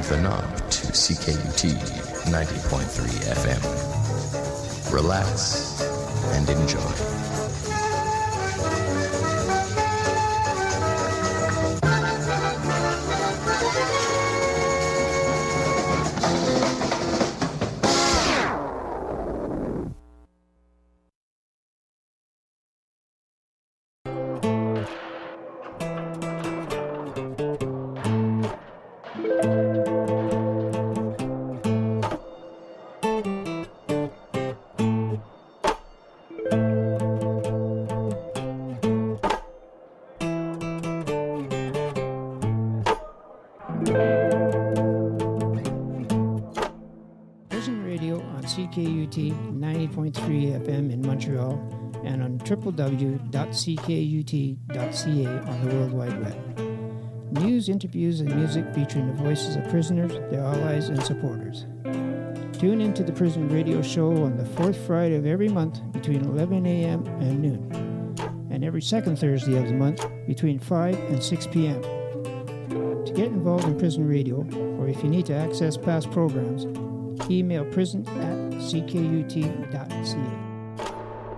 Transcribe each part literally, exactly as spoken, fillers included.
the knob to C K U T ninety point three F M. Relax and enjoy. C K U T ninety point three F M in Montreal and on w w w dot c k u t dot c a on the World Wide Web. News, interviews, and music featuring the voices of prisoners, their allies, and supporters. Tune into the Prison Radio Show on the fourth Friday of every month between eleven a.m. and noon, and every second Thursday of the month between five and six p.m. To get involved in Prison Radio, or if you need to access past programs, email prison at c k u t dot c a.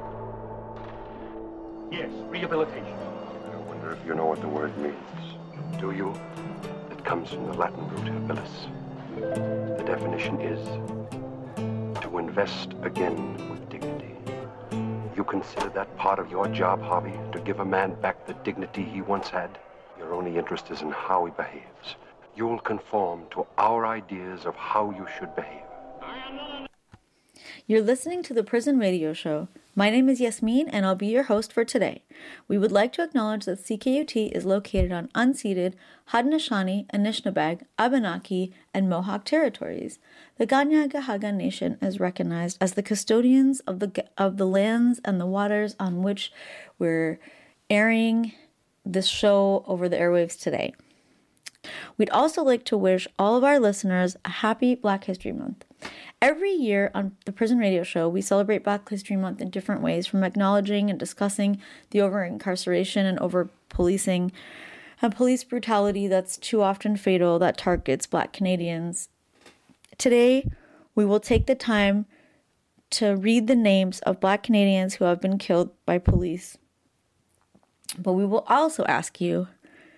Yes, rehabilitation. I wonder if you know what the word means. Do you? It comes from the Latin root habilis. The definition is to invest again with dignity. You consider that part of your job, Harvey, to give a man back the dignity he once had? Your only interest is in how he behaves. You'll conform to our ideas of how you should behave. You're listening to the Prison Radio Show. My name is Yasmin, and I'll be your host for today. We would like to acknowledge that C K U T is located on unceded Haudenosaunee, Anishinaabeg, Abenaki, and Mohawk territories. The Kanien'kehá:ka Nation is recognized as the custodians of the of the lands and the waters on which we're airing this show over the airwaves today. We'd also like to wish all of our listeners a happy Black History Month. Every year on the Prison Radio Show, we celebrate Black History Month in different ways, from acknowledging and discussing the over-incarceration and over-policing and police brutality that's too often fatal that targets Black Canadians. Today, we will take the time to read the names of Black Canadians who have been killed by police. But we will also ask you,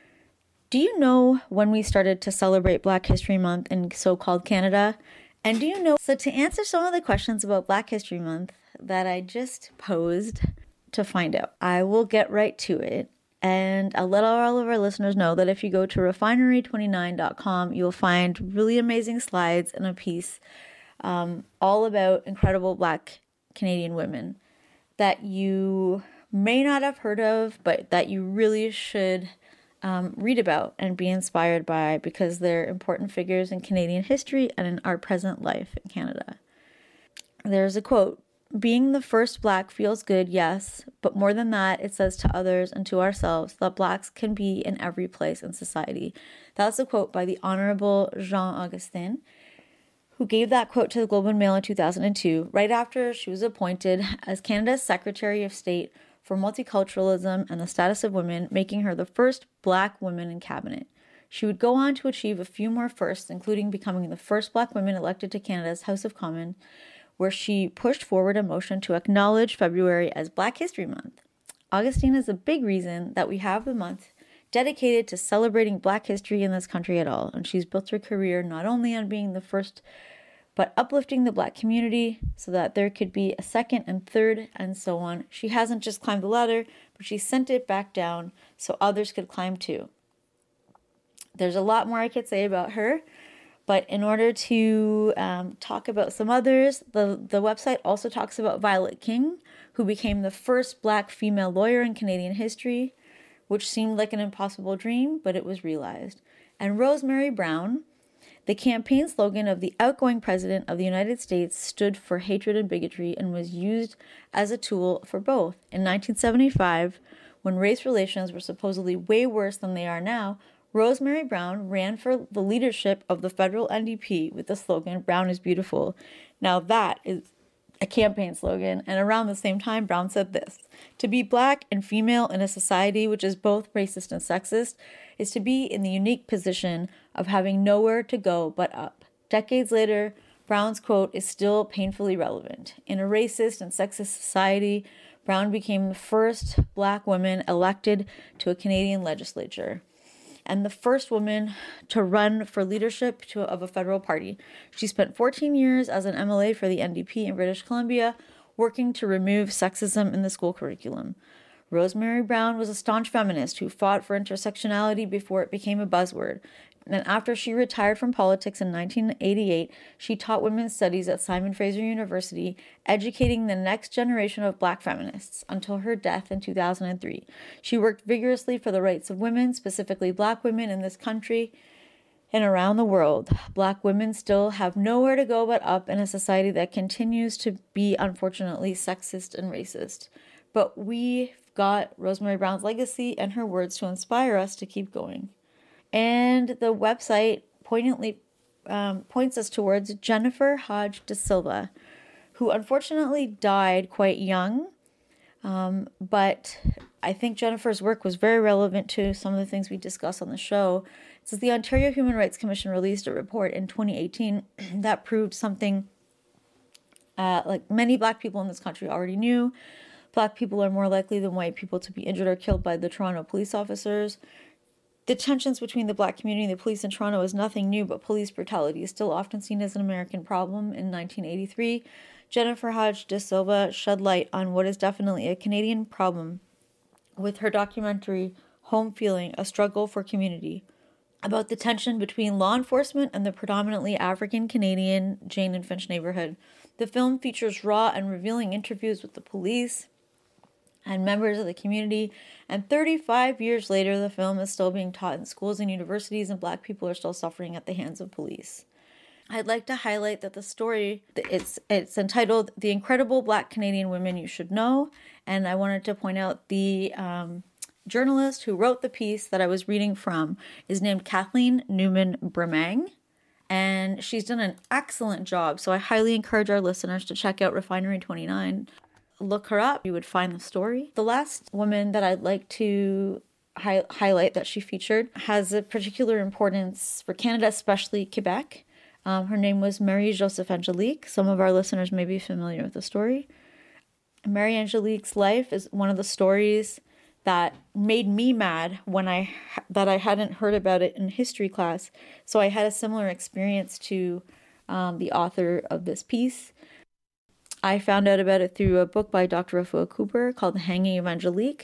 do you know when we started to celebrate Black History Month in so-called Canada? And do you know, so to answer some of the questions about Black History Month that I just posed to find out, I will get right to it. And I'll let all of our listeners know that if you go to refinery twenty-nine dot com, you'll find really amazing slides and a piece um, all about incredible Black Canadian women that you may not have heard of, but that you really should Um, read about and be inspired by, because they're important figures in Canadian history and in our present life in Canada. There's a quote, "Being the first Black feels good, yes, but more than that, it says to others and to ourselves that Blacks can be in every place in society." That's a quote by the Honorable Jean Augustin, who gave that quote to the Globe and Mail in two thousand two, right after she was appointed as Canada's Secretary of State for Multiculturalism and the Status of Women, making her the first Black woman in cabinet. She would go on to achieve a few more firsts, including becoming the first Black woman elected to Canada's House of Commons, where she pushed forward a motion to acknowledge February as Black History Month. Augustine is a big reason that we have the month dedicated to celebrating Black history in this country at all, and she's built her career not only on being the first, but uplifting the Black community so that there could be a second and third and so on. She hasn't just climbed the ladder, but she sent it back down so others could climb too. There's a lot more I could say about her, but in order to um, talk about some others, the, the website also talks about Violet King, who became the first Black female lawyer in Canadian history, which seemed like an impossible dream, but it was realized. And Rosemary Brown, the campaign slogan of the outgoing president of the United States, stood for hatred and bigotry and was used as a tool for both. In nineteen seventy-five, when race relations were supposedly way worse than they are now, Rosemary Brown ran for the leadership of the federal N D P with the slogan, "Brown is beautiful." Now that is a campaign slogan, and around the same time, Brown said this: "To be Black and female in a society which is both racist and sexist is to be in the unique position of having nowhere to go but up. Decades later, Brown's quote is still painfully relevant. In a racist and sexist society, Brown became the first Black woman elected to a Canadian legislature and the first woman to run for leadership to, of a federal party. She spent fourteen years as an M L A for the N D P in British Columbia, working to remove sexism in the school curriculum. Rosemary Brown was a staunch feminist who fought for intersectionality before it became a buzzword. And after she retired from politics in nineteen eighty-eight, she taught women's studies at Simon Fraser University, educating the next generation of Black feminists until her death in two thousand three. She worked vigorously for the rights of women, specifically Black women in this country and around the world. Black women still have nowhere to go but up in a society that continues to be, unfortunately, sexist and racist. But we've got Rosemary Brown's legacy and her words to inspire us to keep going. And the website poignantly um, points us towards Jennifer Hodge da Silva, who unfortunately died quite young. Um, but I think Jennifer's work was very relevant to some of the things we discuss on the show. It says the Ontario Human Rights Commission released a report in twenty eighteen that proved something uh, like many Black people in this country already knew. Black people are more likely than white people to be injured or killed by the Toronto police officers. The tensions between the Black community and the police in Toronto is nothing new, but police brutality is still often seen as an American problem. In nineteen eighty-three, Jennifer Hodge da Silva shed light on what is definitely a Canadian problem with her documentary, Home Feeling, A Struggle for Community, about the tension between law enforcement and the predominantly African-Canadian Jane and Finch neighborhood. The film features raw and revealing interviews with the police and members of the community, and thirty-five years later, the film is still being taught in schools and universities, and Black people are still suffering at the hands of police. I'd like to highlight that the story, it's it's entitled The Incredible Black Canadian Women You Should Know, and I wanted to point out the um, journalist who wrote the piece that I was reading from is named Kathleen Newman Bremang, and she's done an excellent job, so I highly encourage our listeners to check out Refinery twenty-nine. Look her up, you would find the story. The last woman that I'd like to hi- highlight that she featured has a particular importance for Canada, especially Quebec. Um, her name was Marie-Joseph Angelique. Some of our listeners may be familiar with the story. Marie Angelique's life is one of the stories that made me mad when I that I hadn't heard about it in history class. So I had a similar experience to um, the author of this piece. I found out about it through a book by Doctor Afua Cooper called The Hanging of Angelique.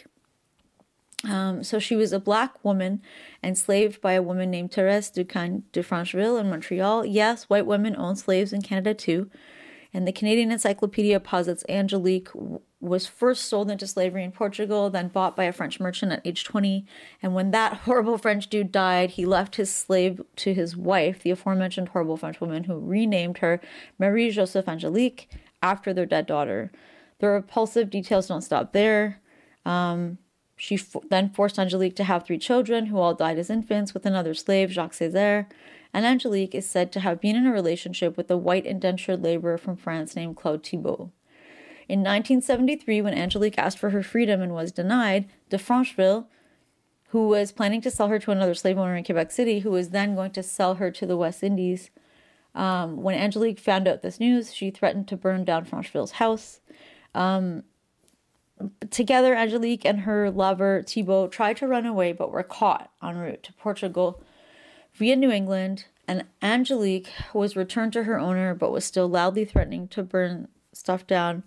Um, so she was a Black woman enslaved by a woman named Thérèse Ducagne de Francheville in Montreal. Yes, white women own slaves in Canada too. And the Canadian Encyclopedia posits Angelique w- was first sold into slavery in Portugal, then bought by a French merchant at age twenty. And when that horrible French dude died, he left his slave to his wife, the aforementioned horrible French woman, who renamed her Marie-Joseph Angelique after their dead daughter. The repulsive details don't stop there. Um, she f- then forced Angelique to have three children who all died as infants with another slave, Jacques Césaire. And Angelique is said to have been in a relationship with a white indentured laborer from France named Claude Thibault. In nineteen seventy-three, when Angelique asked for her freedom and was denied, de Francheville, who was planning to sell her to another slave owner in Quebec City, who was then going to sell her to the West Indies, Um, when Angelique found out this news, she threatened to burn down Francheville's house. Um, together, Angelique and her lover, Thibault, tried to run away, but were caught en route to Portugal via New England. And Angelique was returned to her owner, but was still loudly threatening to burn stuff down.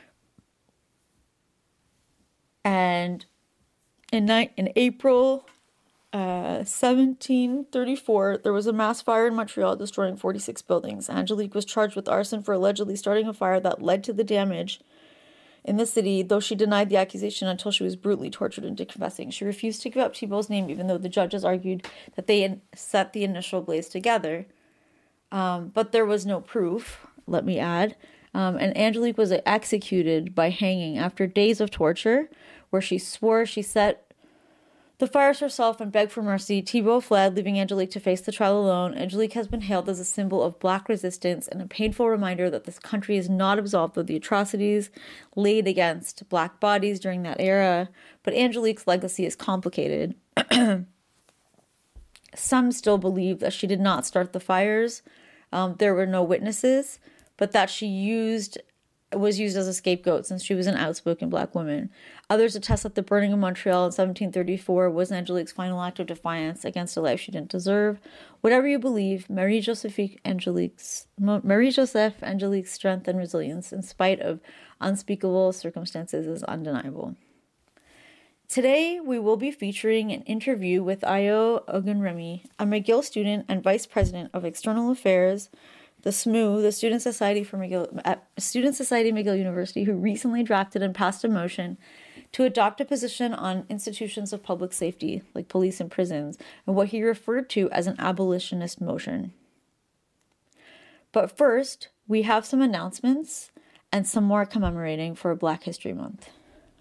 And in, ni- in April Uh, seventeen thirty-four, there was a mass fire in Montreal destroying forty-six buildings. Angelique was charged with arson for allegedly starting a fire that led to the damage in the city, though she denied the accusation until she was brutally tortured into confessing. She refused to give up Thibault's name, even though the judges argued that they had set the initial blaze together. Um, but there was no proof, let me add. Um, and Angelique was executed by hanging after days of torture, where she swore she set the fires herself and begged for mercy. Thibault fled, leaving Angelique to face the trial alone. Angelique has been hailed as a symbol of Black resistance and a painful reminder that this country is not absolved of the atrocities laid against Black bodies during that era. But Angelique's legacy is complicated. some still believe that she did not start the fires. Um, there were no witnesses, but that she used was used as a scapegoat since she was an outspoken Black woman. Others attest that the burning of Montreal in seventeen thirty-four was Angelique's final act of defiance against a life she didn't deserve. Whatever you believe, Marie-Joseph Angelique's, Marie-Joseph Angelique's strength and resilience in spite of unspeakable circumstances is undeniable. Today, we will be featuring an interview with Ayo Ogunremi, a McGill student and Vice President of External Affairs, the S M U, the Student Society for McGill, at Student Society McGill University, who recently drafted and passed a motion to adopt a position on institutions of public safety, like police and prisons, and what he referred to as an abolitionist motion. But first, we have some announcements and some more commemorating for Black History Month.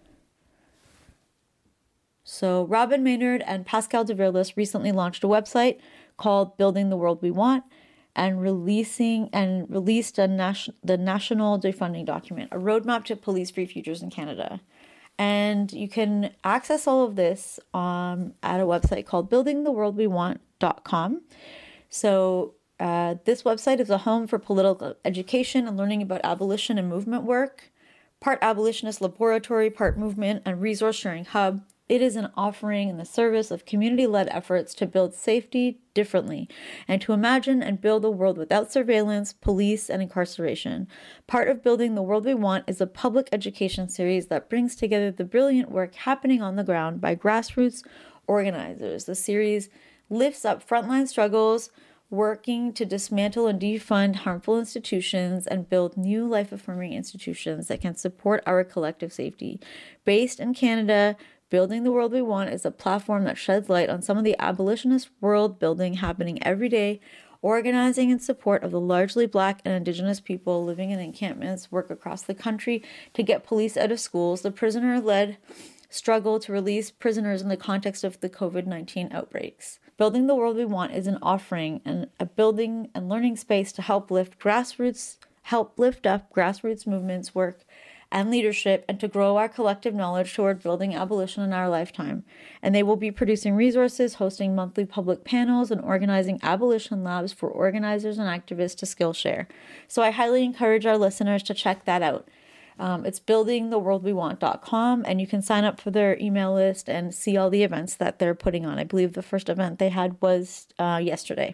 So Robin Maynard and Pascal Deverlis recently launched a website called Building the World We Want, and releasing and released a nation, the National Defunding Document, a roadmap to police-free futures in Canada. And you can access all of this um, at a website called building the world we want dot com. So uh, this website is a home for political education and learning about abolition and movement work, part abolitionist laboratory, part movement and resource sharing hub. It is an offering in the service of community-led efforts to build safety differently and to imagine and build a world without surveillance, police, and incarceration. Part of Building the World We Want is a public education series that brings together the brilliant work happening on the ground by grassroots organizers. The series lifts up frontline struggles, working to dismantle and defund harmful institutions and build new life-affirming institutions that can support our collective safety. Based in Canada, Building the World We Want is a platform that sheds light on some of the abolitionist world building happening every day, organizing in support of the largely Black and Indigenous people living in encampments, work across the country to get police out of schools, the prisoner-led struggle to release prisoners in the context of the covid nineteen outbreaks. Building the World We Want is an offering and a building and learning space to help lift grassroots, help lift up grassroots movements work and leadership, and to grow our collective knowledge toward building abolition in our lifetime. And they will be producing resources, hosting monthly public panels, and organizing abolition labs for organizers and activists to Skillshare. So I highly encourage our listeners to check that out. Um, it's building the world we want dot com, and you can sign up for their email list and see all the events that they're putting on. I believe the first event they had was uh, yesterday,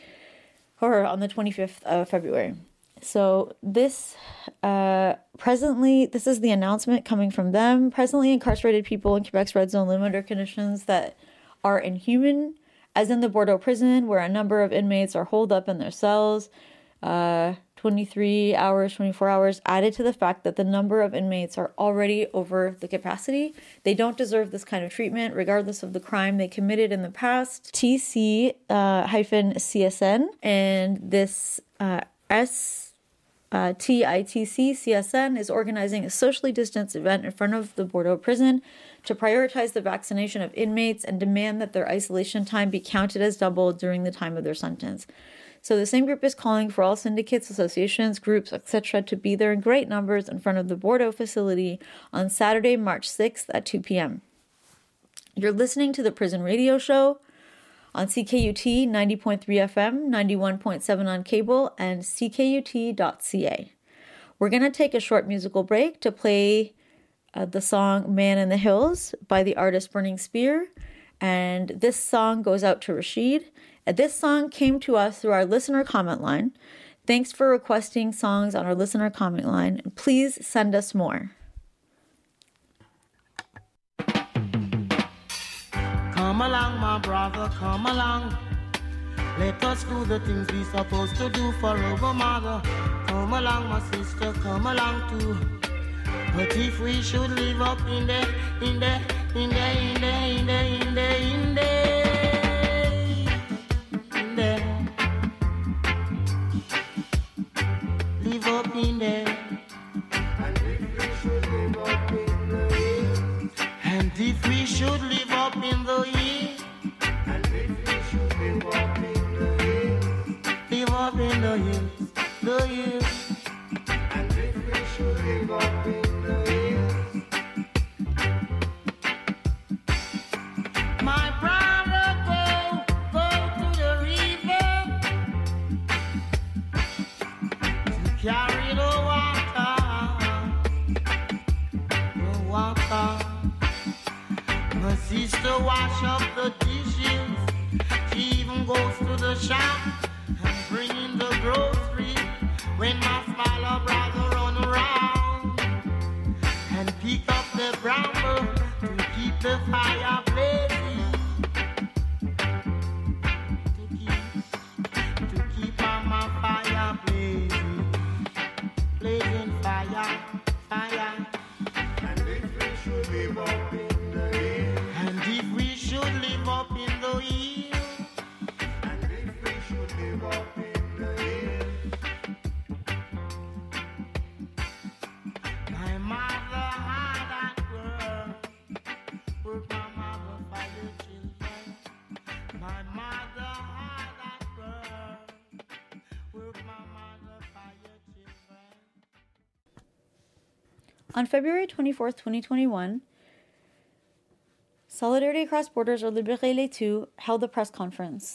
or on the twenty-fifth of February. So this, uh, presently, this is the announcement coming from them. Presently incarcerated people in Quebec's red zone live under conditions that are inhuman, as in the Bordeaux prison, where a number of inmates are holed up in their cells, uh, twenty-three hours, twenty-four hours, added to the fact that the number of inmates are already over the capacity. They don't deserve this kind of treatment, regardless of the crime they committed in the past. T C hyphen C S N and this uh, S. Uh, T I T C C S N is organizing a socially distanced event in front of the Bordeaux prison to prioritize the vaccination of inmates and demand that their isolation time be counted as double during the time of their sentence. So the same group is calling for all syndicates, associations, groups, et cetera to be there in great numbers in front of the Bordeaux facility on Saturday, March sixth at two p.m. You're listening to the Prison Radio Show on C K U T ninety point three F M, ninety-one point seven on cable, and C K U T dot C A. We're going to take a short musical break to play uh, the song Man in the Hills by the artist Burning Spear. And this song goes out to Rashid. And this song came to us through our listener comment line. Thanks for requesting songs on our listener comment line. And please send us more. Come along, my brother, come along. Let us do the things we're supposed to do for our mother. Come along, my sister, come along too. But if we should live up in the, in the, in the, in the, in the, in the, in the, in the, live up in the, and if we should live up in the hills, and if we should live up in the hills, and if we should live up in the hills, live up in the hills, the hills, and if we should live up in the hills, my brother, go, go carry the water, the water. My sister wash up the dishes. She even goes to the shop and bring in the groceries. When my smaller brother run around and pick up the bramble to keep the fire blazing, to keep, to keep on my fire blazing, blazing fire, fire. And if we should live up in the hill, and if we should live up in the hill, and if we should live up in the hill. My mother had at work, work my mother for the children. My mother had at work, work my mother for your children. On February twenty-fourth, twenty twenty-one, Solidarity Across Borders, or Libérez les Tout, held a press conference.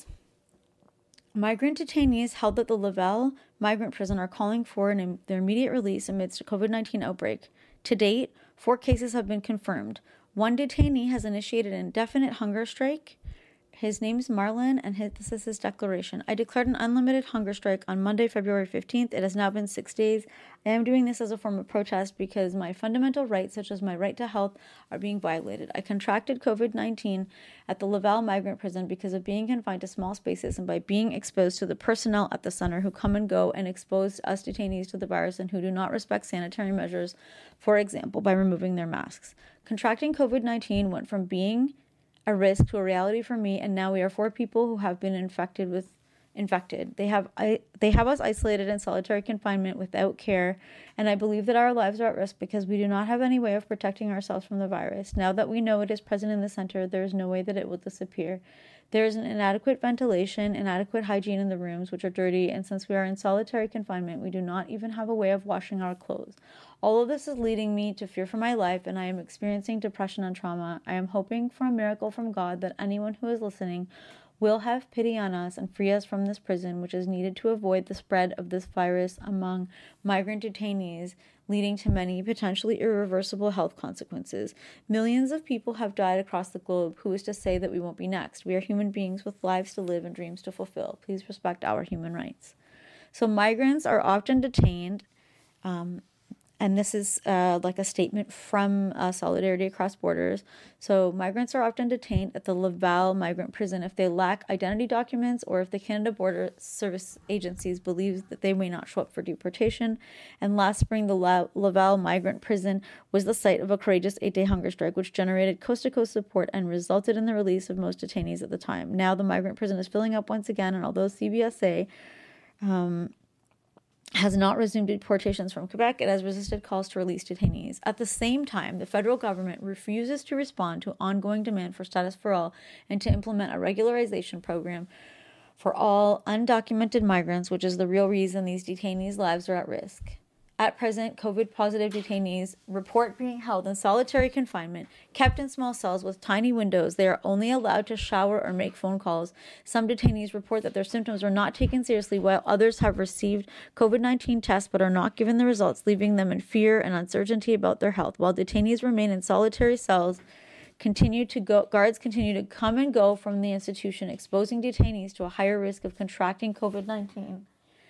Migrant detainees held at the Laval migrant prison are calling for an, their immediate release amidst a covid nineteen outbreak. To date, four cases have been confirmed. One detainee has initiated an indefinite hunger strike. His name's Marlon, and his, this is his declaration. I declared an unlimited hunger strike on Monday, February fifteenth. It has now been six days. I am doing this as a form of protest because my fundamental rights, such as my right to health, are being violated. I contracted covid nineteen at the Laval migrant prison because of being confined to small spaces and by being exposed to the personnel at the center who come and go and expose us detainees to the virus and who do not respect sanitary measures, for example, by removing their masks. Contracting covid nineteen went from being a risk to a reality for me, and now we are four people who have been infected with infected. They have I, they have us isolated in solitary confinement without care, and I believe that our lives are at risk because we do not have any way of protecting ourselves from the virus. Now that we know it is present in the center, there is no way that it will disappear. There is an inadequate ventilation, inadequate hygiene in the rooms, which are dirty, and since we are in solitary confinement, we do not even have a way of washing our clothes. All of this is leading me to fear for my life, and I am experiencing depression and trauma. I am hoping for a miracle from God that anyone who is listening will have pity on us and free us from this prison, which is needed to avoid the spread of this virus among migrant detainees, leading to many potentially irreversible health consequences. Millions of people have died across the globe. Who is to say that we won't be next? We are human beings with lives to live and dreams to fulfill. Please respect our human rights. So migrants are often detained, um, and this is uh, like a statement from uh, Solidarity Across Borders. So migrants are often detained at the Laval migrant prison if they lack identity documents or if the Canada Border Service agencies believe that they may not show up for deportation. And last spring, the La- Laval migrant prison was the site of a courageous eight-day hunger strike, which generated coast-to-coast support and resulted in the release of most detainees at the time. Now the migrant prison is filling up once again, and although C B S A um, has not resumed deportations from Quebec, it has resisted calls to release detainees. At the same time, the federal government refuses to respond to ongoing demand for status for all and to implement a regularization program for all undocumented migrants, which is the real reason these detainees' lives are at risk. At present, COVID-positive detainees report being held in solitary confinement, kept in small cells with tiny windows. They are only allowed to shower or make phone calls. Some detainees report that their symptoms are not taken seriously, while others have received covid nineteen tests but are not given the results, leaving them in fear and uncertainty about their health. While detainees remain in solitary cells, continue to go, guards continue to come and go from the institution, exposing detainees to a higher risk of contracting covid nineteen.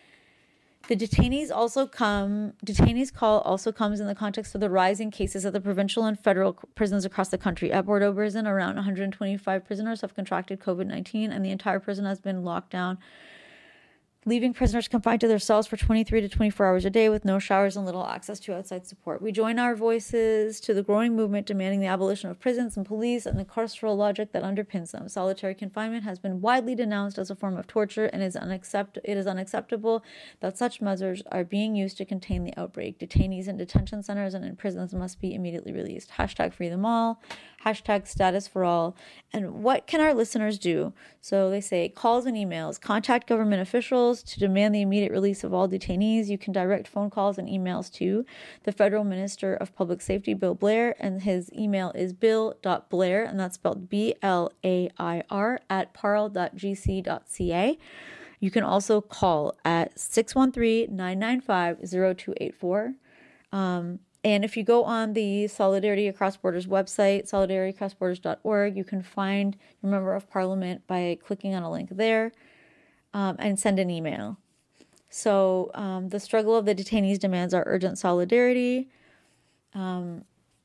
The detainees also come. Detainees call also comes in the context of the rising cases at the provincial and federal prisons across the country. At Bordeaux Prison, around one hundred twenty-five prisoners have contracted covid nineteen, and the entire prison has been locked down, leaving prisoners confined to their cells for twenty-three to twenty-four hours a day with no showers and little access to outside support. We join our voices to the growing movement demanding the abolition of prisons and police and the carceral logic that underpins them. Solitary confinement has been widely denounced as a form of torture, and is unaccept- it is unacceptable that such measures are being used to contain the outbreak. Detainees in detention centers and in prisons must be immediately released. Hashtag free them all. Hashtag status for all. And what can our listeners do? So they say calls and emails. Contact government officials to demand the immediate release of all detainees. You can direct phone calls and emails to the Federal Minister of Public Safety, Bill Blair, and his email is bill dot blair, and that's spelled B L A I R, at parle dot g c dot c a. You can also call at six one three, nine nine five, zero two eight four. Um, and if you go on the Solidarity Across Borders website, solidarity across borders dot org, you can find your member of parliament by clicking on a link there um, and send an email. So um, the struggle of the detainees demands our urgent solidarity. Um,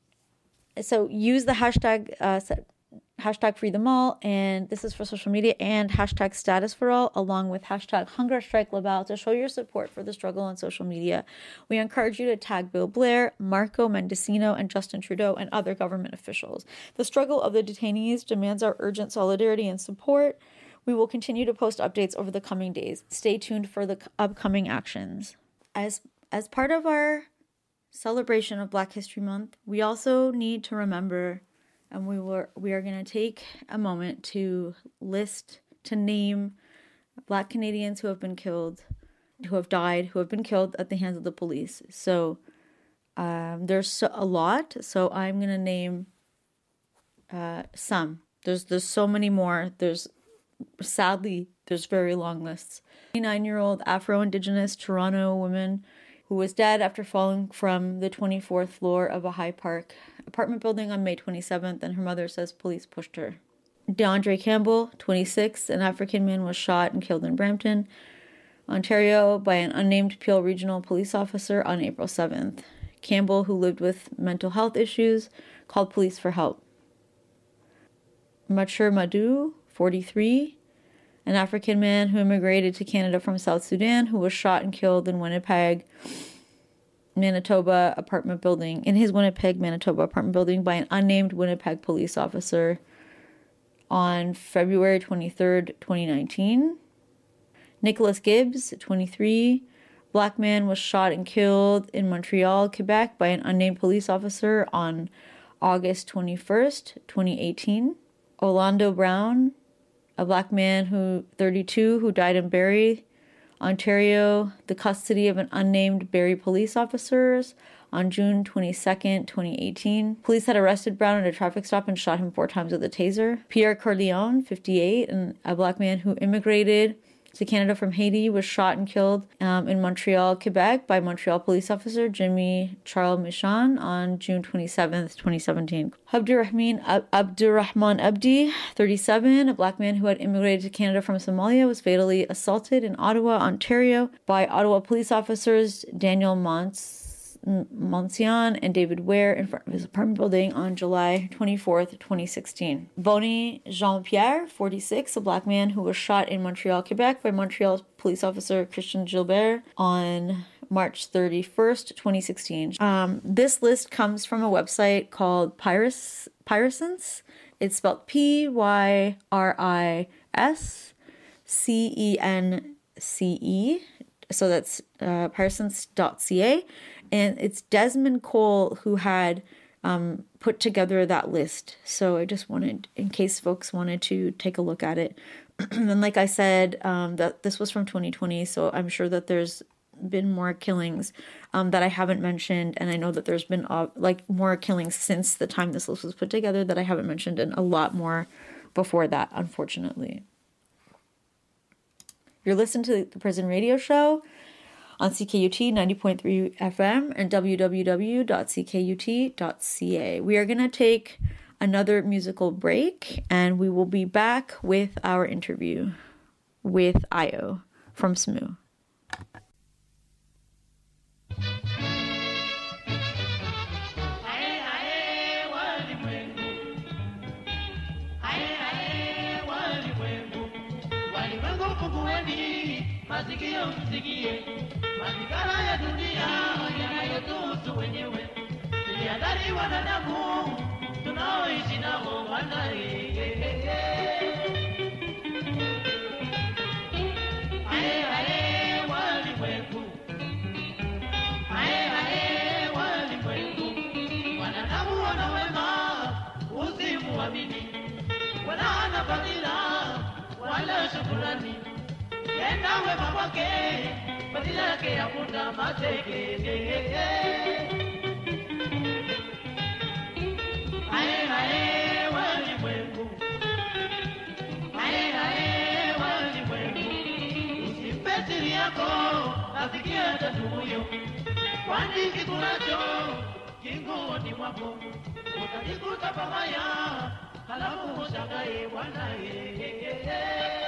so use the hashtag uh, hashtag free them all, and this is for social media, and hashtag status for all, along with hashtag hunger strike Laval to show your support for the struggle on social media. We encourage you to tag Bill Blair, Marco Mendicino, and Justin Trudeau and other government officials. The struggle of the detainees demands our urgent solidarity and support. We will continue to post updates over the coming days. Stay tuned for the upcoming actions. As as part of our celebration of Black History Month, we also need to remember, and we were we are going to take a moment to list, to name Black Canadians who have been killed, who have died, who have been killed at the hands of the police. So um, there's so, a lot. So I'm going to name uh, some. There's there's so many more. There's Sadly, there's very long lists. twenty-nine-year-old Afro-Indigenous Toronto woman who was dead after falling from the twenty-fourth floor of a High Park apartment building on May twenty-seventh, and her mother says police pushed her. DeAndre Campbell, twenty-six, an African man, was shot and killed in Brampton, Ontario, by an unnamed Peel Regional Police officer on April seventh. Campbell, who lived with mental health issues, called police for help. Mature Madu, forty-three, an African man who immigrated to Canada from South Sudan, who was shot and killed in Winnipeg, Manitoba apartment building, in his Winnipeg, Manitoba apartment building by an unnamed Winnipeg police officer on February twenty-third, twenty nineteen. Nicholas Gibbs, twenty-three, Black man, was shot and killed in Montreal, Quebec by an unnamed police officer on August twenty-first, twenty eighteen. Orlando Brown, a Black man who thirty-two who died in Barrie, Ontario, the custody of an unnamed Barrie police officers on June twenty-second, twenty eighteen. Police had arrested Brown at a traffic stop and shot him four times with a taser. Pierre Corleone, fifty-eight, and a Black man who immigrated to Canada from Haiti, was shot and killed um, in Montreal, Quebec by Montreal police officer Jimmy Charles Michon on June twenty-seventh, twenty seventeen. Abdurrahman, Ab- Abdurrahman Abdi, thirty-seven, a Black man who had immigrated to Canada from Somalia, was fatally assaulted in Ottawa, Ontario by Ottawa police officers Daniel Mons. Monsian and David Ware in front of his apartment building on July twenty-fourth, twenty sixteen. Bonnie Jean-Pierre, forty-six, a Black man who was shot in Montreal, Quebec by Montreal police officer Christian Gilbert on March thirty-first, twenty sixteen. Um, this list comes from a website called Pyris, Pyriscence. It's spelled P Y R I S C E N C E. So that's uh, pyriscence dot c a. And it's Desmond Cole who had um, put together that list. So I just wanted, in case folks wanted to take a look at it. And like I said, um, that this was from twenty twenty, so I'm sure that there's been more killings um, that I haven't mentioned. And I know that there's been uh, like more killings since the time this list was put together that I haven't mentioned, and a lot more before that, unfortunately. You're listening to the Prison Radio Show on C K U T ninety point three F M and w w w dot c k u t dot c a. We are going to take another musical break, and we will be back with our interview with Ayo from S M U. Masikio msikie, masikara ya dunia yanayotuhusu wenyewe. Tulihadhari wanadamu tunaoishi nao wanae. Ae ae walimwengu, ae ae walimwengu. Wanadamu wana wema, usimuamini. Wana hana fadhila wala shukrani. Yenda wema wake, badala yake hakuna mateke. Ae ae walimwengu, ae ae walimwengu. asikia tatu huyo, kwani kikulacho kinguoni mwako, utajikuta pabaya, halafu ushangae bwana yeye.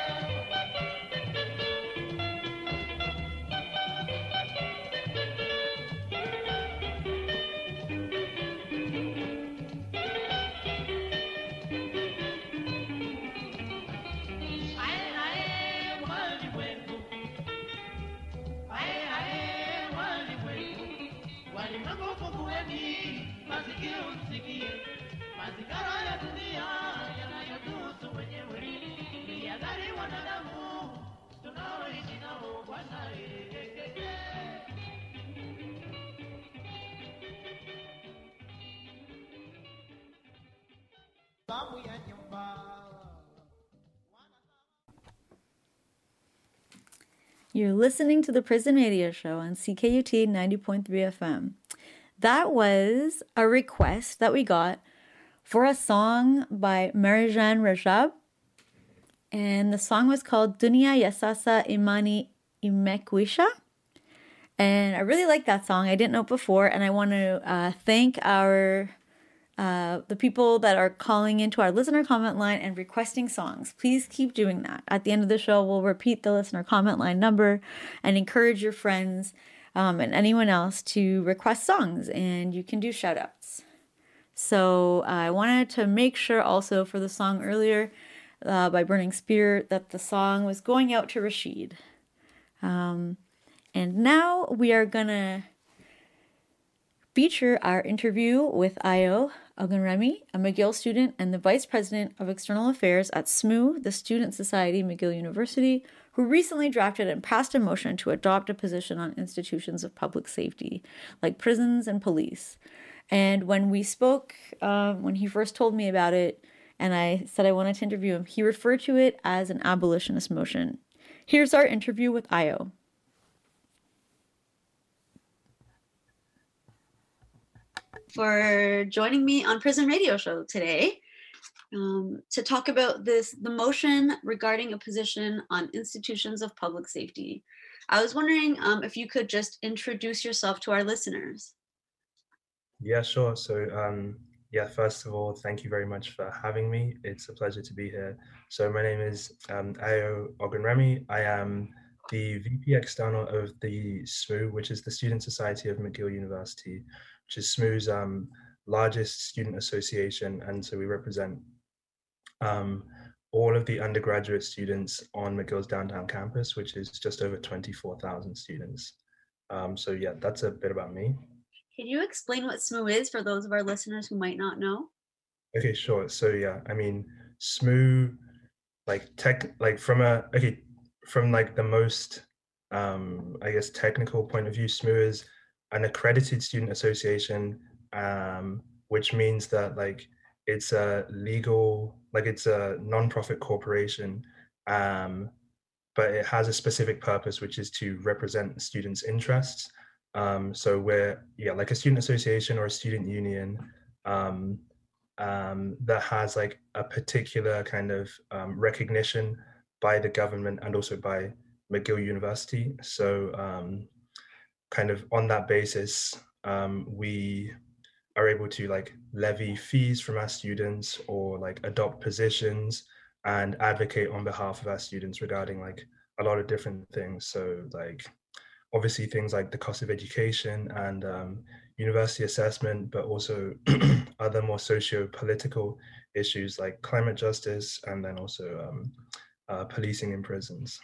You're listening to the Prison Radio Show on C K U T ninety point three F M. That was a request that we got for a song by Marijan Rajab. And the song was called Dunia Yasasa Imani Imekwisha. And I really like that song. I didn't know it before. And I want to uh, thank our uh, the people that are calling into our listener comment line and requesting songs. Please keep doing that. At the end of the show, we'll repeat the listener comment line number and encourage your friends um, and anyone else to request songs. And you can do shout outs. So uh, I wanted to make sure also for the song earlier uh, by Burning Spear that the song was going out to Rashid. Um, and now we are going to feature our interview with Ayo Ogunremi, a McGill student and the Vice President of External Affairs at S M U, the Student Society, McGill University, who recently drafted and passed a motion to adopt a position on institutions of public safety, like prisons and police. And when we spoke, uh, when he first told me about it, and I said I wanted to interview him, he referred to it as an abolitionist motion. Here's our interview with Ayo. For joining me on Prison Radio Show today um, to talk about this, the motion regarding a position on institutions of public safety. I was wondering um, if you could just introduce yourself to our listeners. Yeah, sure. So, um, yeah, first of all, thank you very much for having me. It's a pleasure to be here. So my name is um, Ayo Ogunremi. I am the V P External of the S M U, which is the Student Society of McGill University, which is S M U's um, largest student association. And so we represent um, all of the undergraduate students on McGill's downtown campus, which is just over twenty-four thousand students. Um, so yeah, that's a bit about me. Can you explain what S M U is for those of our listeners who might not know? Okay, sure. So yeah, I mean, S M U, like tech, like from a, okay, from like the most, um, I guess, technical point of view, S M U is an accredited student association, um, which means that like it's a legal, like it's a non-profit corporation, um, but it has a specific purpose, which is to represent students' interests. Um, so we're, yeah, like a student association or a student union um, um, that has like a particular kind of um, recognition by the government and also by McGill University. So um, kind of on that basis, um, we are able to like levy fees from our students or like adopt positions and advocate on behalf of our students regarding like a lot of different things. So like obviously things like the cost of education and um, university assessment, but also other more socio-political issues like climate justice and then also um, uh, policing in prisons.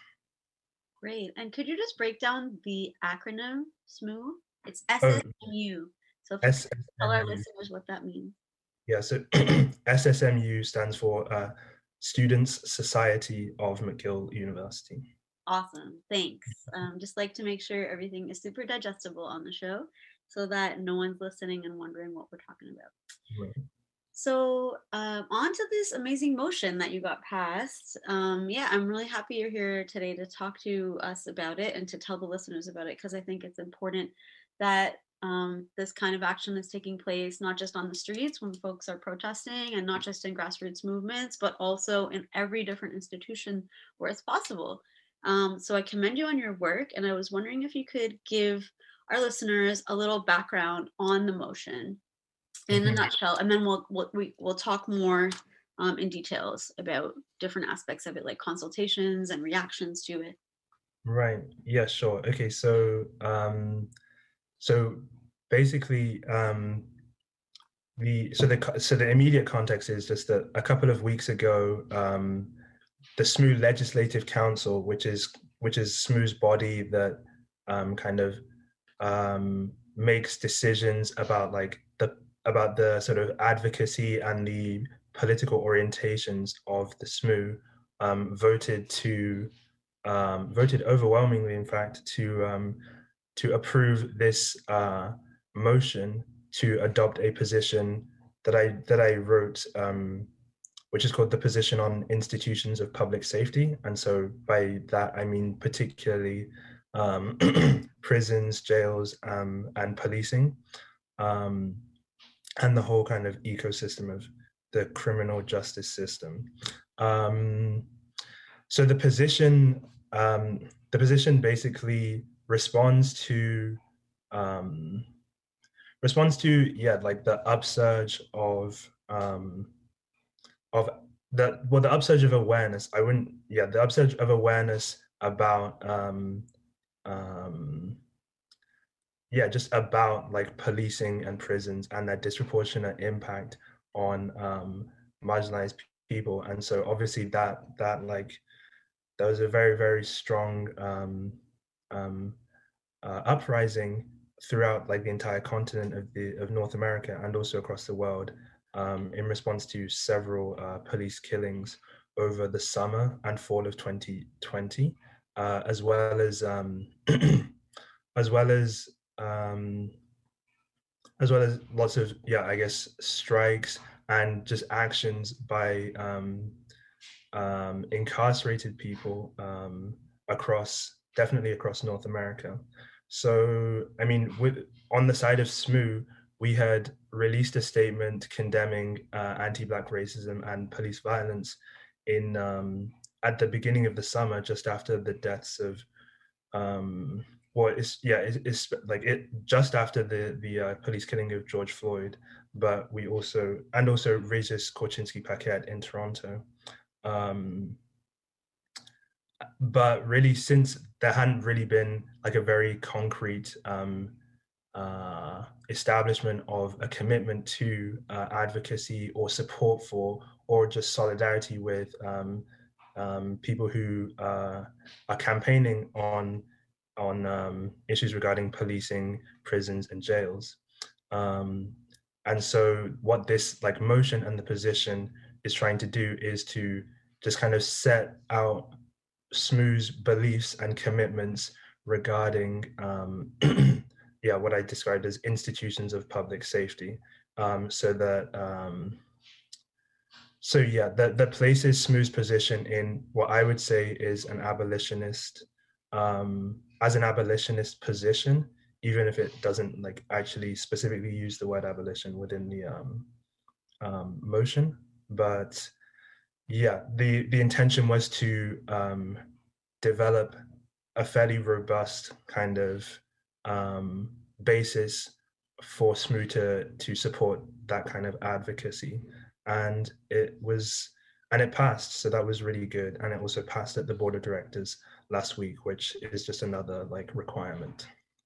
Great. And could you just break down the acronym S M U? It's S S M U. So if you S S M U. tell our listeners what that means. Yeah, so S S M U stands for uh, Students Society of McGill University. Awesome. Thanks. Um, just like to make sure everything is super digestible on the show so that no one's listening and wondering what we're talking about. Right. So um, on to this amazing motion that you got passed. Um, yeah, I'm really happy you're here today to talk to us about it and to tell the listeners about it, because I think it's important that um, this kind of action is taking place, not just on the streets when folks are protesting and not just in grassroots movements, but also in every different institution where it's possible. Um, so I commend you on your work, and I was wondering if you could give our listeners a little background on the motion in a Mhm. nutshell, and then we'll we'll, we, we'll talk more um, in details about different aspects of it, like consultations and reactions to it. Right. Yeah, sure. Okay, so um, so basically, um, the so the co- so the immediate context is just that a couple of weeks ago, um, the S M U Legislative Council, which is which is S M U's body that um, kind of um, makes decisions about like the about the sort of advocacy and the political orientations of the S M U, um, voted to um, voted overwhelmingly, in fact, to um, to approve this uh, motion to adopt a position that I that I wrote, um, which is called the Position on Institutions of Public Safety. And so by that I mean particularly um, prisons, jails, um, and policing, um, and the whole kind of ecosystem of the criminal justice system. Um, so the position, um, the position basically responds to um, responds to yeah, like the upsurge of um, of the well, the upsurge of awareness. I wouldn't yeah, the upsurge of awareness about um, um, yeah, just about like policing and prisons and their disproportionate impact on um, marginalized people. And so obviously that that like there was a very very strong um, um, uh, uprising throughout like the entire continent of the of North America and also across the world, um, in response to several uh, police killings over the summer and fall of twenty twenty, uh, as well as um, as well as um, as well as lots of yeah, I guess strikes and just actions by um, um, incarcerated people um, across definitely across North America. So I mean, with on the side of S M U, we had released a statement condemning uh, anti-Black racism and police violence in um, at the beginning of the summer, just after the deaths of um, well, it's yeah, it's, it's like it just after the the uh, police killing of George Floyd, but we also and also Regis Korchinski-Paquet in Toronto. Um, but really, since there hadn't really been like a very concrete um, uh, establishment of a commitment to uh, advocacy or support for, or just solidarity with um, um, people who uh, are campaigning on on um, issues regarding policing, prisons, and jails. Um, and so, what this like motion and the position is trying to do is to just kind of set out S M U's beliefs and commitments regarding um, yeah, what I described as institutions of public safety, um, so that um, so yeah, the the places S M U's position in what I would say is an abolitionist, um, as an abolitionist position, even if it doesn't like actually specifically use the word abolition within the um, um, motion, but yeah, the the intention was to um, develop a fairly robust kind of um, basis for S M U to to support that kind of advocacy, and it was and it passed, so that was really good, and it also passed at the board of directors last week, which is just another like requirement.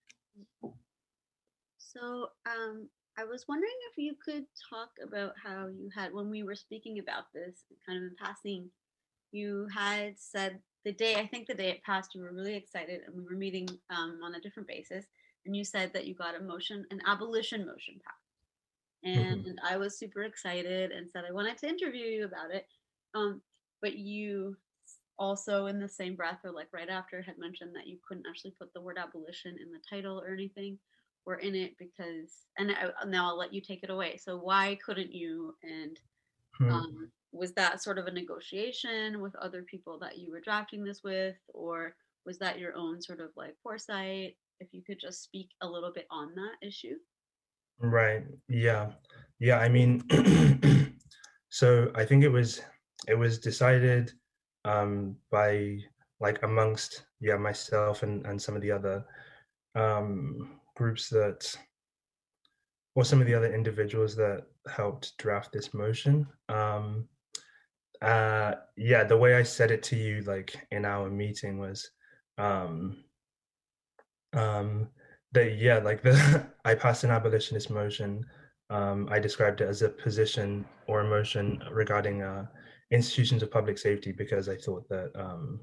So um, I was wondering if you could talk about how you had, when we were speaking about this, kind of in passing, you had said the day, I think the day it passed, you were really excited, and we were meeting um, on a different basis, and you said that you got a motion, an abolition motion passed. And mm-hmm. I was super excited and said I wanted to interview you about it. Um, but you also in the same breath, or like right after, had mentioned that you couldn't actually put the word abolition in the title or anything or in it because, and I, now I'll let you take it away. So why couldn't you? And hmm. um, was that sort of a negotiation with other people that you were drafting this with, or was that your own sort of like foresight? If you could just speak a little bit on that issue. Right. Yeah. Yeah. I mean, so I think it was it was decided um, by like amongst yeah myself and and some of the other um, groups that, or some of the other individuals that helped draft this motion. Um, uh, yeah, the way I said it to you, like in our meeting, was um, um, that yeah, like the I passed an abolitionist motion. Um, I described it as a position or a motion regarding uh, institutions of public safety because I thought that um,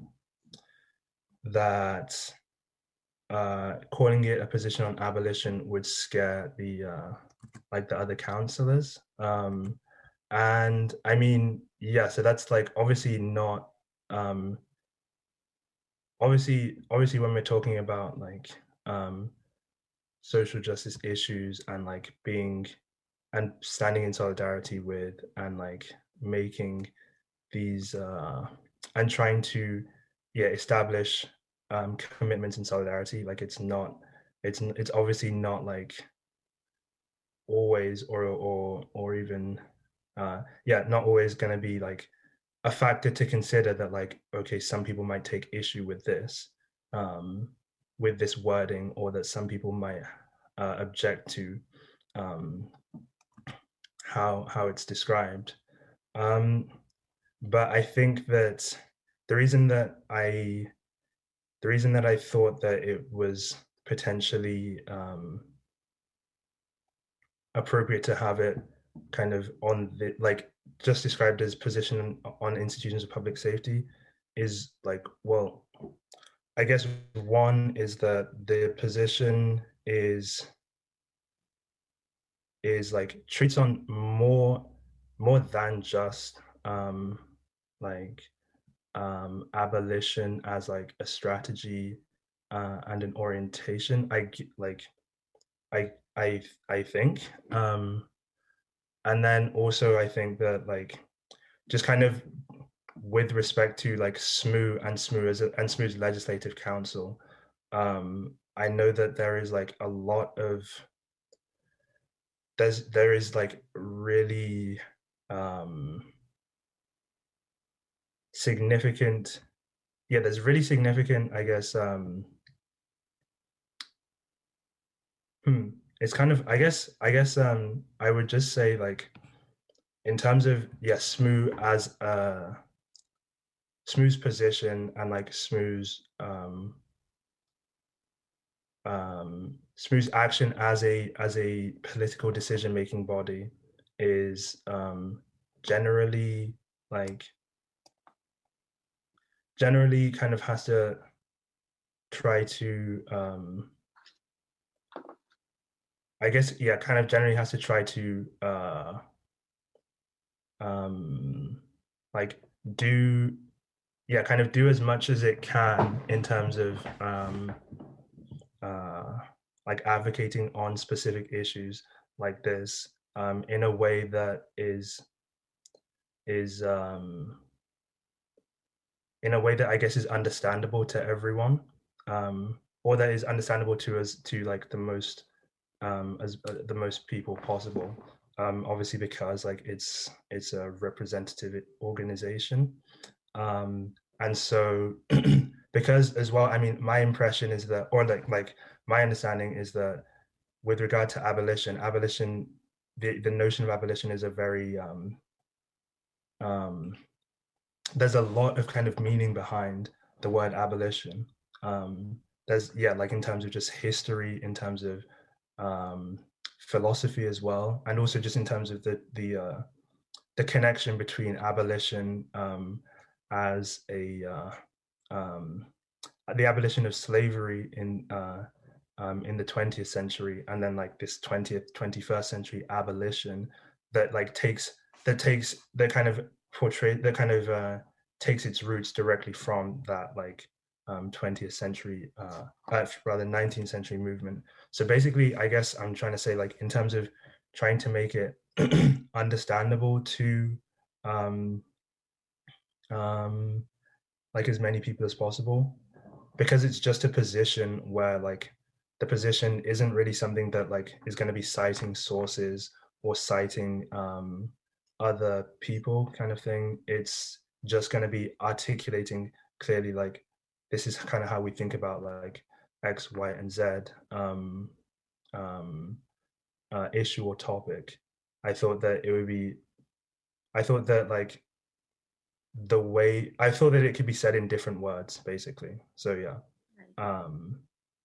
that uh, calling it a position on abolition would scare the uh, like the other councillors. Um, and I mean, yeah, so that's like obviously not um, obviously obviously when we're talking about like um, social justice issues and like being and standing in solidarity with and like making these uh, and trying to yeah establish um, commitments in solidarity, like it's not it's it's obviously not like always or or or even uh yeah not always going to be like a factor to consider that like okay some people might take issue with this um with this wording, or that some people might uh, object to um how how it's described. um but I think that the reason that I the reason that I thought that it was potentially um appropriate to have it kind of on the like just described as position on institutions of public safety is like, well, I guess one is that the position is is like treats on more more than just um like um abolition as like a strategy uh, and an orientation. I like I I I think um and then also I think that like just kind of with respect to like S M U and S M U as a, and S M U's legislative council, um, I know that there is like a lot of there's there is like really um, significant yeah there's really significant I guess um, hmm, it's kind of I guess I guess um, I would just say like in terms of yes, yeah, S M U as a S M U's position and like S M U's um, um, S M U's action as a as a political decision making body is um, generally like generally kind of has to try to um, I guess yeah kind of generally has to try to uh, um, like do yeah kind of do as much as it can in terms of um, uh, like advocating on specific issues like this um, in a way that is is um, in a way that I guess is understandable to everyone, um, or that is understandable to us to like the most um, as uh, the most people possible. Um, obviously, because like it's it's a representative organization, um, and so because as well, I mean, my impression is that, or like like my understanding is that with regard to abolition, abolition, the, the notion of abolition is a very um, um, there's a lot of kind of meaning behind the word abolition. Um, there's yeah, like in terms of just history, in terms of um, philosophy as well, and also just in terms of the the uh, the connection between abolition um, as a uh, um, the abolition of slavery in uh, um, in the twentieth century, and then like this twentieth, twenty-first century abolition that like takes that takes that kind of portray that kind of uh, takes its roots directly from that like um, twentieth century, uh, uh, rather nineteenth century movement. So basically, I guess I'm trying to say like in terms of trying to make it understandable to um, um, like as many people as possible, because it's just a position where like the position isn't really something that like is going to be citing sources or citing um, other people kind of thing. It's just going to be articulating clearly like this is kind of how we think about like X, Y, and Z um, um, uh, issue or topic. I thought that it would be, I thought that like the way, I thought that it could be said in different words, basically. So yeah. Um,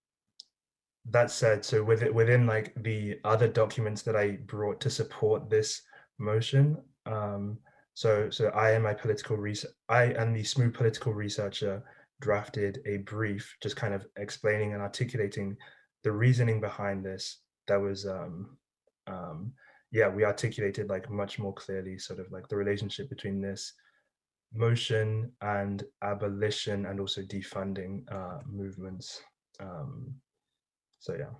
that said, so within, within like the other documents that I brought to support this motion, um, so so I and my political research, I and the Smooth political researcher drafted a brief, just kind of explaining and articulating the reasoning behind this. That was, um, um, yeah, we articulated like much more clearly, sort of like the relationship between this motion and abolition and also defunding uh, movements. Um, so yeah.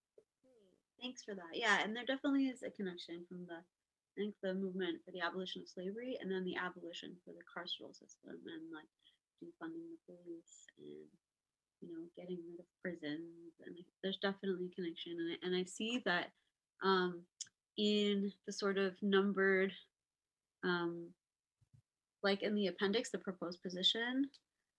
Thanks for that. Yeah, and there definitely is a connection from the, I think the movement for the abolition of slavery and then the abolition for the carceral system and like defunding the police and, you know, getting rid of prisons. And there's definitely a connection. And I, and I see that um, in the sort of numbered, um, like in the appendix, the proposed position,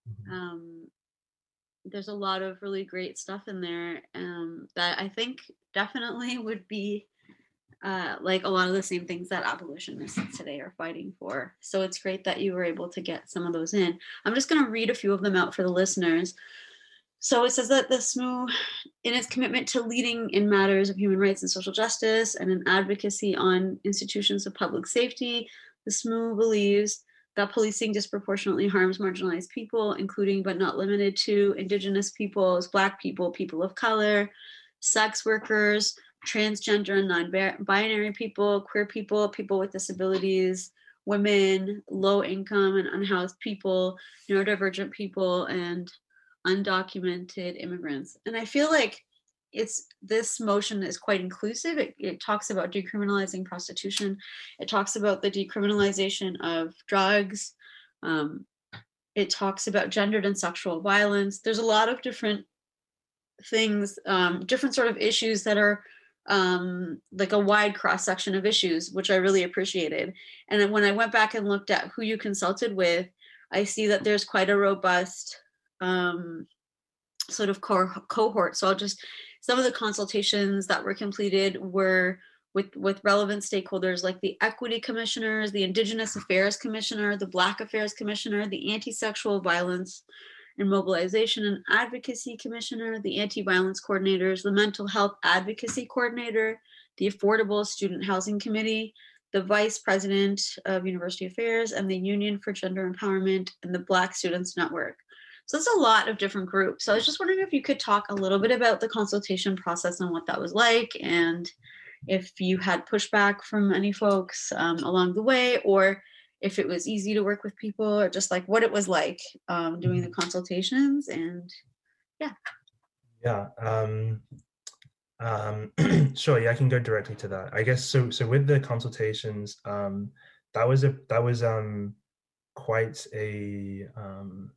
um, there's a lot of really great stuff in there um, that I think definitely would be uh, like a lot of the same things that abolitionists today are fighting for. So it's great that you were able to get some of those in. I'm just going to read a few of them out for the listeners. So it says that the S M U, in its commitment to leading in matters of human rights and social justice and in advocacy on institutions of public safety, the S M U believes that policing disproportionately harms marginalized people, including but not limited to Indigenous peoples, Black people, people of color, sex workers, transgender and non-binary people, queer people, people with disabilities, women, low income and unhoused people, neurodivergent people, and undocumented immigrants. And I feel like it's this motion is quite inclusive. It, it talks about decriminalizing prostitution. It talks about the decriminalization of drugs. Um, it talks about gendered and sexual violence. There's a lot of different things, um, different sort of issues that are um, like a wide cross section of issues, which I really appreciated. And then when I went back and looked at who you consulted with, I see that there's quite a robust um, sort of co- cohort. So I'll just, some of the consultations that were completed were with, with relevant stakeholders like the Equity Commissioners, the Indigenous Affairs Commissioner, the Black Affairs Commissioner, the Anti-Sexual Violence and Mobilization and Advocacy Commissioner, the Anti-Violence Coordinators, the Mental Health Advocacy Coordinator, the Affordable Student Housing Committee, the Vice President of University Affairs, and the Union for Gender Empowerment and the Black Students Network. So it's a lot of different groups. So I was just wondering if you could talk a little bit about the consultation process and what that was like, and if you had pushback from any folks um, along the way, or if it was easy to work with people, or just like what it was like um, doing the consultations. And yeah. Yeah. Um, um, sure. Yeah, I can go directly to that. I guess so. So with the consultations, um, that was a that was um, quite a um,